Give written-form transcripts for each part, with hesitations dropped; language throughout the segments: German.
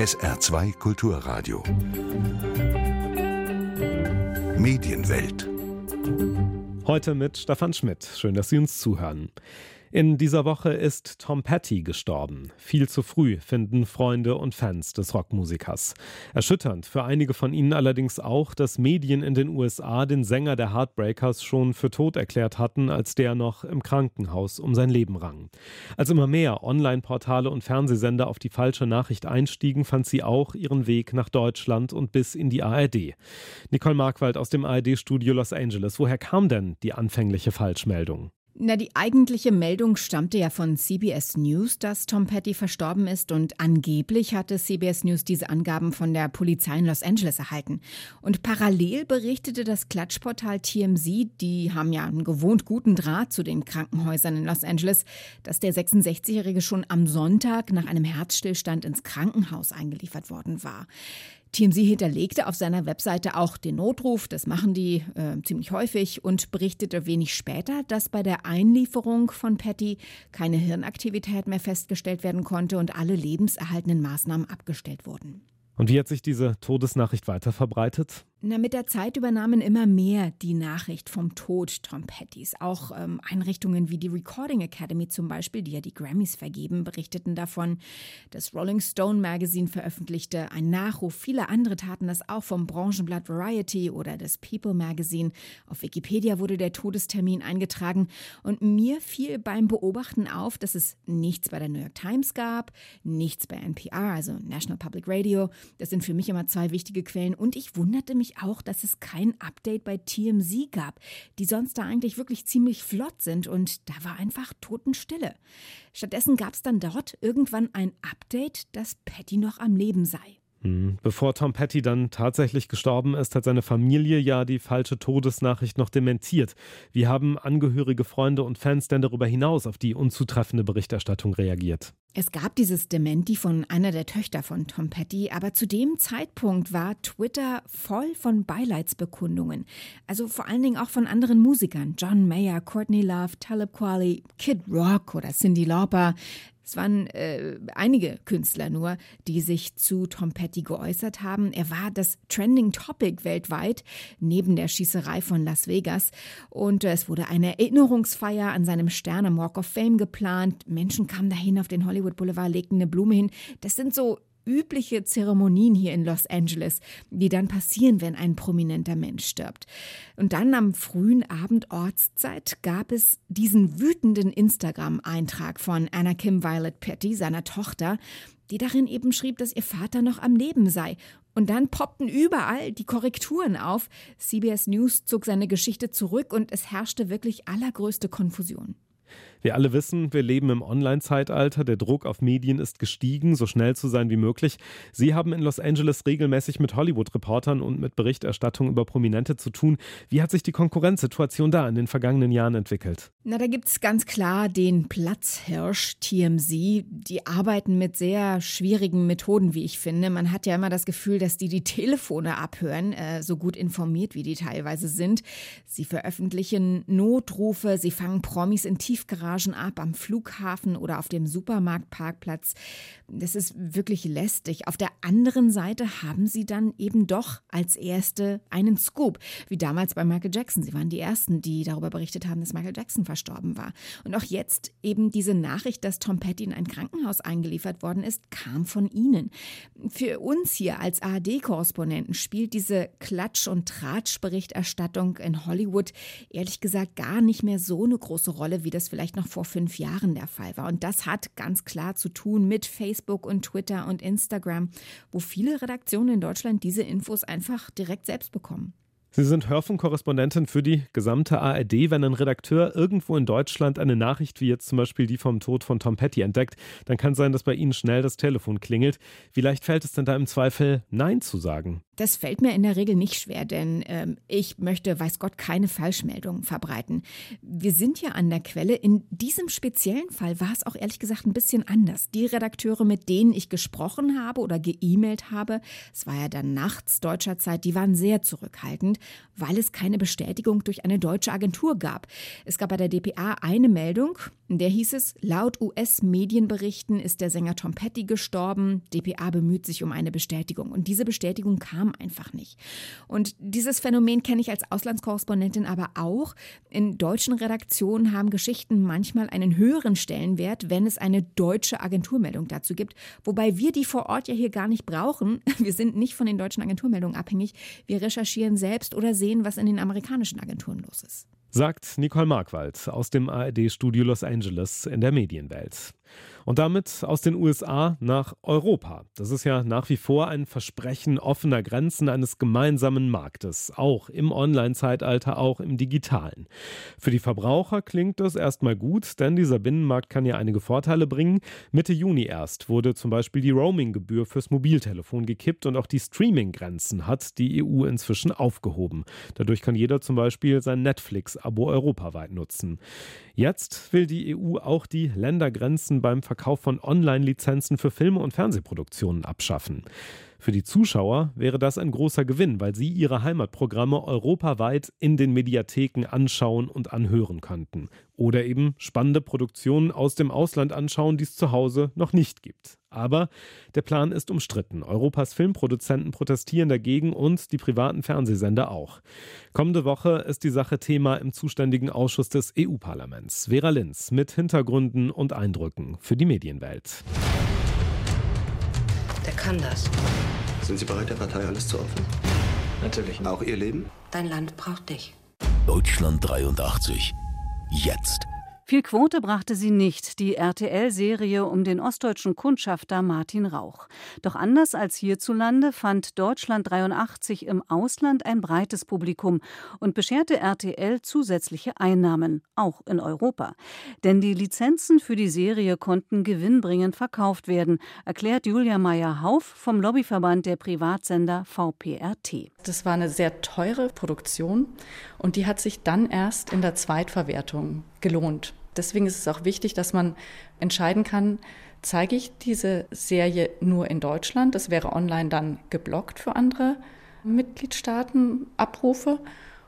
SR2 Kulturradio. Medienwelt. Heute mit Stefan Schmidt. Schön, dass Sie uns zuhören. In dieser Woche ist Tom Petty gestorben. Viel zu früh, finden Freunde und Fans des Rockmusikers. Erschütternd für einige von ihnen allerdings auch, dass Medien in den USA den Sänger der Heartbreakers schon für tot erklärt hatten, als der noch im Krankenhaus um sein Leben rang. Als immer mehr Online-Portale und Fernsehsender auf die falsche Nachricht einstiegen, fand sie auch ihren Weg nach Deutschland und bis in die ARD. Nicole Markwald aus dem ARD-Studio Los Angeles. Woher kam denn die anfängliche Falschmeldung? Die eigentliche Meldung stammte ja von CBS News, dass Tom Petty verstorben ist, und angeblich hatte CBS News diese Angaben von der Polizei in Los Angeles erhalten. Und parallel berichtete das Klatschportal TMZ, die haben ja einen gewohnt guten Draht zu den Krankenhäusern in Los Angeles, dass der 66-Jährige schon am Sonntag nach einem Herzstillstand ins Krankenhaus eingeliefert worden war. TMZ hinterlegte auf seiner Webseite auch den Notruf, das machen die ziemlich häufig, und berichtete wenig später, dass bei der Einlieferung von Petty keine Hirnaktivität mehr festgestellt werden konnte und alle lebenserhaltenden Maßnahmen abgestellt wurden. Und wie hat sich diese Todesnachricht weiter verbreitet? Mit der Zeit übernahmen immer mehr die Nachricht vom Tod Tom Pettys. Auch Einrichtungen wie die Recording Academy zum Beispiel, die ja die Grammys vergeben, berichteten davon. Das Rolling Stone Magazine veröffentlichte einen Nachruf. Viele andere taten das auch, vom Branchenblatt Variety oder das People Magazine. Auf Wikipedia wurde der Todestermin eingetragen. Und mir fiel beim Beobachten auf, dass es nichts bei der New York Times gab, nichts bei NPR, also National Public Radio. Das sind für mich immer zwei wichtige Quellen. Und ich wunderte mich auch, dass es kein Update bei TMZ gab, die sonst da eigentlich wirklich ziemlich flott sind, und da war einfach Totenstille. Stattdessen gab es dann dort irgendwann ein Update, dass Petty noch am Leben sei. Bevor Tom Petty dann tatsächlich gestorben ist, hat seine Familie ja die falsche Todesnachricht noch dementiert. Wie haben Angehörige, Freunde und Fans denn darüber hinaus auf die unzutreffende Berichterstattung reagiert? Es gab dieses Dementi von einer der Töchter von Tom Petty, aber zu dem Zeitpunkt war Twitter voll von Beileidsbekundungen. Also vor allen Dingen auch von anderen Musikern. John Mayer, Courtney Love, Talib Kweli, Kid Rock oder Cyndi Lauper. Es waren einige Künstler nur, die sich zu Tom Petty geäußert haben. Er war das Trending Topic weltweit, neben der Schießerei von Las Vegas. Und es wurde eine Erinnerungsfeier an seinem Stern am Walk of Fame geplant. Menschen kamen dahin auf den Hollywood Boulevard, legten eine Blume hin. Das sind so übliche Zeremonien hier in Los Angeles, die dann passieren, wenn ein prominenter Mensch stirbt. Und dann am frühen Abend Ortszeit gab es diesen wütenden Instagram-Eintrag von Anna Kim Violet Petty, seiner Tochter, die darin eben schrieb, dass ihr Vater noch am Leben sei. Und dann poppten überall die Korrekturen auf. CBS News zog seine Geschichte zurück und es herrschte wirklich allergrößte Konfusion. Wir alle wissen, wir leben im Online-Zeitalter. Der Druck auf Medien ist gestiegen, so schnell zu sein wie möglich. Sie haben in Los Angeles regelmäßig mit Hollywood-Reportern und mit Berichterstattung über Prominente zu tun. Wie hat sich die Konkurrenzsituation da in den vergangenen Jahren entwickelt? Da gibt es ganz klar den Platzhirsch TMZ. Die arbeiten mit sehr schwierigen Methoden, wie ich finde. Man hat ja immer das Gefühl, dass die Telefone abhören, so gut informiert, wie die teilweise sind. Sie veröffentlichen Notrufe, sie fangen Promis in Tiefgaragen ab, am Flughafen oder auf dem Supermarktparkplatz. Das ist wirklich lästig. Auf der anderen Seite haben sie dann eben doch als Erste einen Scoop, wie damals bei Michael Jackson. Sie waren die Ersten, die darüber berichtet haben, dass Michael Jackson verstorben war. Und auch jetzt eben diese Nachricht, dass Tom Petty in ein Krankenhaus eingeliefert worden ist, kam von ihnen. Für uns hier als ARD-Korrespondenten spielt diese Klatsch- und Tratsch-Berichterstattung in Hollywood ehrlich gesagt gar nicht mehr so eine große Rolle, wie das vielleicht noch vor 5 Jahren der Fall war. Und das hat ganz klar zu tun mit Facebook und Twitter und Instagram, wo viele Redaktionen in Deutschland diese Infos einfach direkt selbst bekommen. Sie sind Hörfunkkorrespondentin für die gesamte ARD. Wenn ein Redakteur irgendwo in Deutschland eine Nachricht wie jetzt zum Beispiel die vom Tod von Tom Petty entdeckt, dann kann es sein, dass bei Ihnen schnell das Telefon klingelt. Wie leicht fällt es denn da im Zweifel, Nein zu sagen? Das fällt mir in der Regel nicht schwer, denn ich möchte, weiß Gott, keine Falschmeldungen verbreiten. Wir sind ja an der Quelle. In diesem speziellen Fall war es auch ehrlich gesagt ein bisschen anders. Die Redakteure, mit denen ich gesprochen habe oder ge-E-Mailt habe, es war ja dann nachts deutscher Zeit, die waren sehr zurückhaltend, weil es keine Bestätigung durch eine deutsche Agentur gab. Es gab bei der dpa eine Meldung, in der hieß es, laut US-Medienberichten ist der Sänger Tom Petty gestorben. dpa bemüht sich um eine Bestätigung. Und diese Bestätigung kam einfach nicht. Und dieses Phänomen kenne ich als Auslandskorrespondentin aber auch. In deutschen Redaktionen haben Geschichten manchmal einen höheren Stellenwert, wenn es eine deutsche Agenturmeldung dazu gibt. Wobei wir die vor Ort ja hier gar nicht brauchen. Wir sind nicht von den deutschen Agenturmeldungen abhängig. Wir recherchieren selbst oder sehen, was in den amerikanischen Agenturen los ist. Sagt Nicole Markwald aus dem ARD-Studio Los Angeles in der Medienwelt. Und damit aus den USA nach Europa. Das ist ja nach wie vor ein Versprechen offener Grenzen eines gemeinsamen Marktes, auch im Online-Zeitalter, auch im Digitalen. Für die Verbraucher klingt das erstmal gut, denn dieser Binnenmarkt kann ja einige Vorteile bringen. Mitte Juni erst wurde zum Beispiel die Roaming-Gebühr fürs Mobiltelefon gekippt und auch die Streaming-Grenzen hat die EU inzwischen aufgehoben. Dadurch kann jeder zum Beispiel sein Netflix-Abo europaweit nutzen. Jetzt will die EU auch die Ländergrenzen beim Verkauf von Online-Lizenzen für Filme und Fernsehproduktionen abschaffen. Für die Zuschauer wäre das ein großer Gewinn, weil sie ihre Heimatprogramme europaweit in den Mediatheken anschauen und anhören könnten. Oder eben spannende Produktionen aus dem Ausland anschauen, die es zu Hause noch nicht gibt. Aber der Plan ist umstritten. Europas Filmproduzenten protestieren dagegen und die privaten Fernsehsender auch. Kommende Woche ist die Sache Thema im zuständigen Ausschuss des EU-Parlaments. Vera Linz mit Hintergründen und Eindrücken für die Medienwelt. Der kann das. Sind Sie bereit, der Partei alles zu opfern? Natürlich. Auch Ihr Leben? Dein Land braucht dich. Deutschland 83. Jetzt. Viel Quote brachte sie nicht, die RTL-Serie um den ostdeutschen Kundschafter Martin Rauch. Doch anders als hierzulande fand Deutschland 83 im Ausland ein breites Publikum und bescherte RTL zusätzliche Einnahmen, auch in Europa. Denn die Lizenzen für die Serie konnten gewinnbringend verkauft werden, erklärt Julia Meyer-Hauff vom Lobbyverband der Privatsender VPRT. Das war eine sehr teure Produktion und die hat sich dann erst in der Zweitverwertung gelohnt. Deswegen ist es auch wichtig, dass man entscheiden kann, zeige ich diese Serie nur in Deutschland, das wäre online dann geblockt für andere Mitgliedstaaten, Abrufe,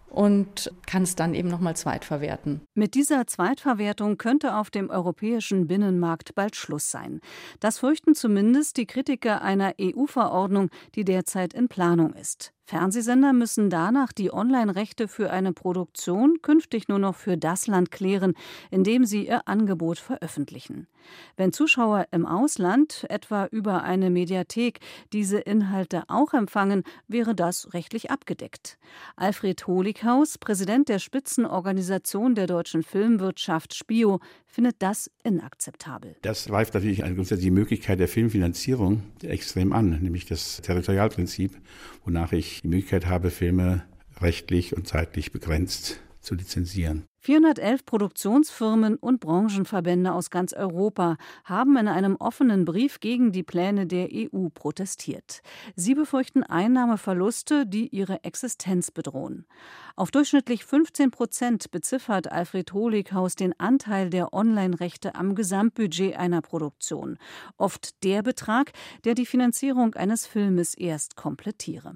und kann es dann eben nochmal zweitverwerten. Mit dieser Zweitverwertung könnte auf dem europäischen Binnenmarkt bald Schluss sein. Das fürchten zumindest die Kritiker einer EU-Verordnung, die derzeit in Planung ist. Fernsehsender müssen danach die Online-Rechte für eine Produktion künftig nur noch für das Land klären, in dem sie ihr Angebot veröffentlichen. Wenn Zuschauer im Ausland, etwa über eine Mediathek, diese Inhalte auch empfangen, wäre das rechtlich abgedeckt. Alfred Holighaus, Präsident der Spitzenorganisation der deutschen Filmwirtschaft SPIO, findet das inakzeptabel. Das greift natürlich die Möglichkeit der Filmfinanzierung extrem an, nämlich das Territorialprinzip, wonach ich die Möglichkeit habe, Filme rechtlich und zeitlich begrenzt zu lizenzieren. 411 Produktionsfirmen und Branchenverbände aus ganz Europa haben in einem offenen Brief gegen die Pläne der EU protestiert. Sie befürchten Einnahmeverluste, die ihre Existenz bedrohen. Auf durchschnittlich 15% beziffert Alfred Holighaus den Anteil der Online-Rechte am Gesamtbudget einer Produktion. Oft der Betrag, der die Finanzierung eines Filmes erst komplettiere.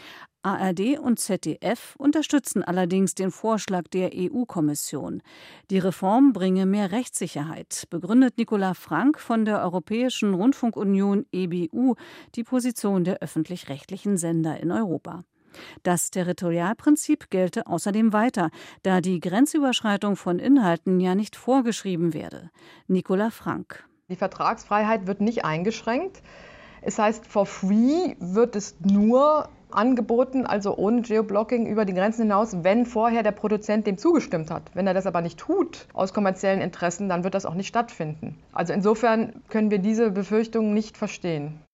ARD und ZDF unterstützen allerdings den Vorschlag der EU-Kommission. Die Reform bringe mehr Rechtssicherheit, begründet Nicola Frank von der Europäischen Rundfunkunion EBU die Position der öffentlich-rechtlichen Sender in Europa. Das Territorialprinzip gelte außerdem weiter, da die Grenzüberschreitung von Inhalten ja nicht vorgeschrieben werde. Nicola Frank. Die Vertragsfreiheit wird nicht eingeschränkt. Es heißt, for free wird es nur angeboten, also ohne Geoblocking über die Grenzen hinaus, wenn vorher der Produzent dem zugestimmt hat. Wenn er das aber nicht tut, aus kommerziellen Interessen, dann wird das auch nicht stattfinden. Also insofern können wir diese Befürchtungen nicht verstehen.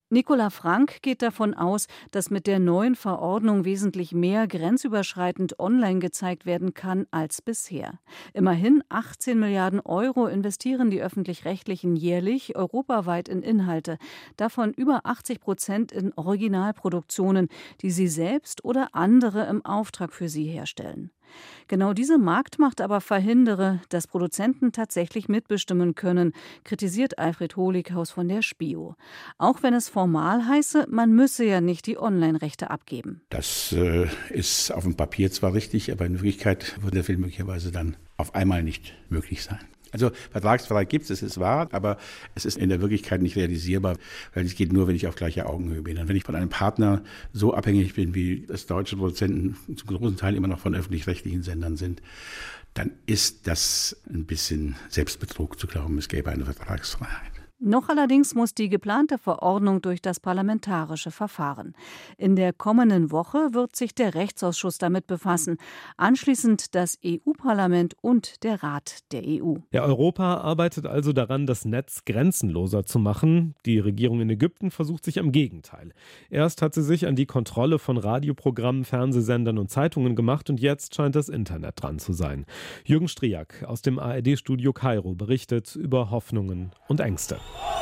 Nicola Frank geht davon aus, dass mit der neuen Verordnung wesentlich mehr grenzüberschreitend online gezeigt werden kann als bisher. Immerhin 18 Milliarden Euro investieren die Öffentlich-Rechtlichen jährlich europaweit in Inhalte, davon über 80% in Originalproduktionen, die sie selbst oder andere im Auftrag für sie herstellen. Genau diese Marktmacht aber verhindere, dass Produzenten tatsächlich mitbestimmen können, kritisiert Alfred Holighaus von der SPIO. Auch wenn es formal heiße, man müsse ja nicht die Online-Rechte abgeben. Das ist auf dem Papier zwar richtig, aber in Wirklichkeit wird der Film möglicherweise dann auf einmal nicht möglich sein. Also Vertragsfreiheit gibt es, ist wahr, aber es ist in der Wirklichkeit nicht realisierbar, weil es geht nur, wenn ich auf gleicher Augenhöhe bin. Und wenn ich von einem Partner so abhängig bin, wie das deutsche Produzenten zum großen Teil immer noch von öffentlich-rechtlichen Sendern sind, dann ist das ein bisschen Selbstbetrug zu glauben, es gäbe eine Vertragsfreiheit. Noch allerdings muss die geplante Verordnung durch das parlamentarische Verfahren. In der kommenden Woche wird sich der Rechtsausschuss damit befassen, anschließend das EU-Parlament und der Rat der EU. Ja, Europa arbeitet also daran, das Netz grenzenloser zu machen. Die Regierung in Ägypten versucht sich am Gegenteil. Erst hat sie sich an die Kontrolle von Radioprogrammen, Fernsehsendern und Zeitungen gemacht und jetzt scheint das Internet dran zu sein. Jürgen Striak aus dem ARD-Studio Kairo berichtet über Hoffnungen und Ängste.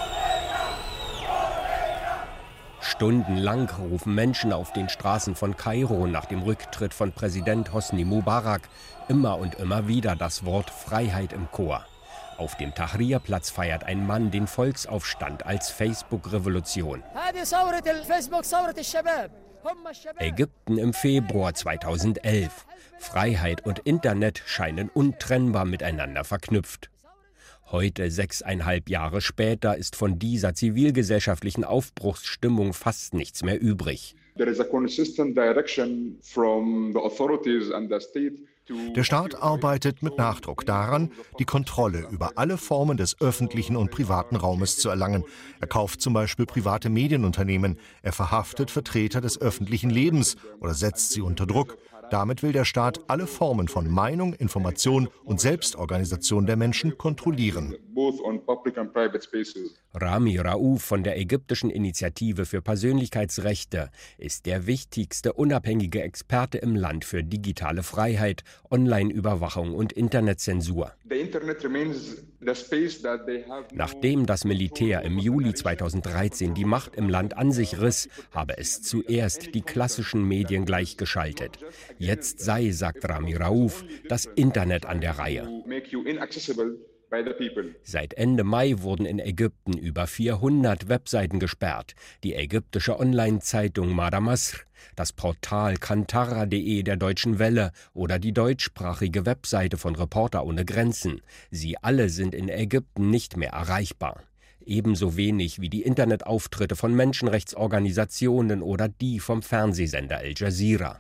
Stundenlang rufen Menschen auf den Straßen von Kairo nach dem Rücktritt von Präsident Hosni Mubarak immer und immer wieder das Wort Freiheit im Chor. Auf dem Tahrir-Platz feiert ein Mann den Volksaufstand als Facebook-Revolution. Ägypten im Februar 2011. Freiheit und Internet scheinen untrennbar miteinander verknüpft. Heute, 6,5 Jahre später, ist von dieser zivilgesellschaftlichen Aufbruchsstimmung fast nichts mehr übrig. Der Staat arbeitet mit Nachdruck daran, die Kontrolle über alle Formen des öffentlichen und privaten Raumes zu erlangen. Er kauft zum Beispiel private Medienunternehmen, er verhaftet Vertreter des öffentlichen Lebens oder setzt sie unter Druck. Damit will der Staat alle Formen von Meinung, Information und Selbstorganisation der Menschen kontrollieren. Rami Raouf von der ägyptischen Initiative für Persönlichkeitsrechte ist der wichtigste unabhängige Experte im Land für digitale Freiheit, Online-Überwachung und Internetzensur. Nachdem das Militär im Juli 2013 die Macht im Land an sich riss, habe es zuerst die klassischen Medien gleichgeschaltet. Jetzt sei, sagt Rami Raouf, das Internet an der Reihe. Seit Ende Mai wurden in Ägypten über 400 Webseiten gesperrt. Die ägyptische Online-Zeitung Mada Masr, das Portal Kantara.de der Deutschen Welle oder die deutschsprachige Webseite von Reporter ohne Grenzen. Sie alle sind in Ägypten nicht mehr erreichbar. Ebenso wenig wie die Internetauftritte von Menschenrechtsorganisationen oder die vom Fernsehsender Al Jazeera.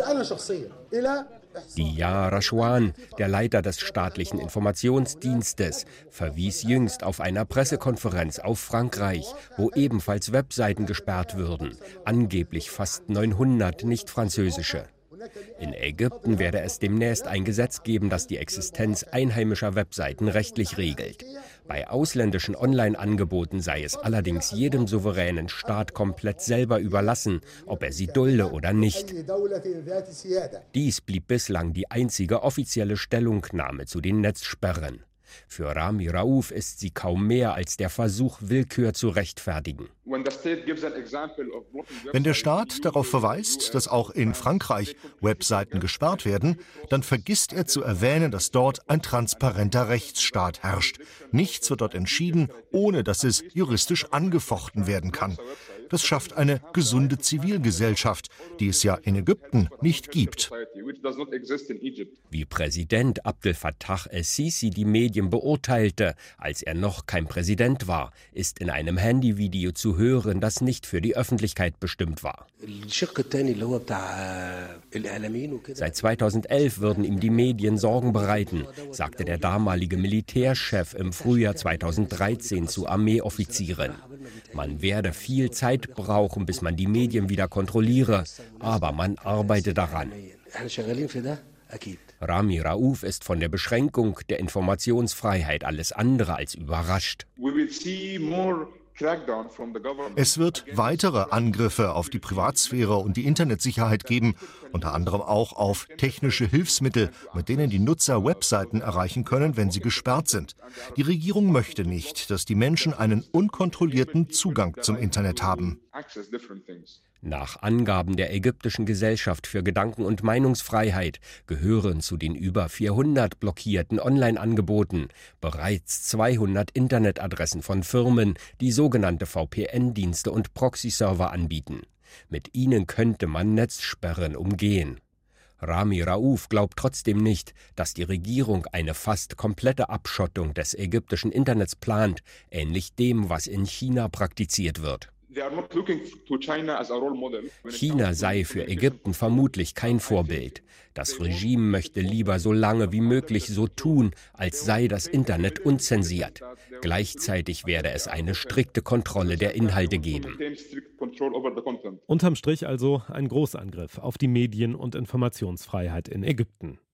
Diya Rashwan, der Leiter des staatlichen Informationsdienstes, verwies jüngst auf einer Pressekonferenz auf Frankreich, wo ebenfalls Webseiten gesperrt würden, angeblich fast 900 nicht-französische. In Ägypten werde es demnächst ein Gesetz geben, das die Existenz einheimischer Webseiten rechtlich regelt. Bei ausländischen Online-Angeboten sei es allerdings jedem souveränen Staat komplett selber überlassen, ob er sie dulde oder nicht. Dies blieb bislang die einzige offizielle Stellungnahme zu den Netzsperren. Für Rami Raouf ist sie kaum mehr als der Versuch, Willkür zu rechtfertigen. Wenn der Staat darauf verweist, dass auch in Frankreich Webseiten gesperrt werden, dann vergisst er zu erwähnen, dass dort ein transparenter Rechtsstaat herrscht. Nichts wird dort entschieden, ohne dass es juristisch angefochten werden kann. Das schafft eine gesunde Zivilgesellschaft, die es ja in Ägypten nicht gibt. Wie Präsident Abdel Fattah el-Sisi die Medien beurteilte, als er noch kein Präsident war, ist in einem Handyvideo zu hören, das nicht für die Öffentlichkeit bestimmt war. Seit 2011 würden ihm die Medien Sorgen bereiten, sagte der damalige Militärchef im Frühjahr 2013 zu Armeeoffizieren. Man werde viel Zeit brauchen, bis man die Medien wieder kontrolliere, aber man arbeite daran. Rami Raouf ist von der Beschränkung der Informationsfreiheit alles andere als überrascht. Es wird weitere Angriffe auf die Privatsphäre und die Internetsicherheit geben, unter anderem auch auf technische Hilfsmittel, mit denen die Nutzer Webseiten erreichen können, wenn sie gesperrt sind. Die Regierung möchte nicht, dass die Menschen einen unkontrollierten Zugang zum Internet haben. Nach Angaben der ägyptischen Gesellschaft für Gedanken- und Meinungsfreiheit gehören zu den über 400 blockierten Online-Angeboten bereits 200 Internetadressen von Firmen, die sogenannte VPN-Dienste und Proxy-Server anbieten. Mit ihnen könnte man Netzsperren umgehen. Rami Rauf glaubt trotzdem nicht, dass die Regierung eine fast komplette Abschottung des ägyptischen Internets plant, ähnlich dem, was in China praktiziert wird. China sei für Ägypten vermutlich kein Vorbild. Das Regime möchte lieber so lange wie möglich so tun, als sei das Internet unzensiert. Gleichzeitig werde es eine strikte Kontrolle der Inhalte geben. Unterm Strich also ein Großangriff auf die Medien- und Informationsfreiheit in Ägypten.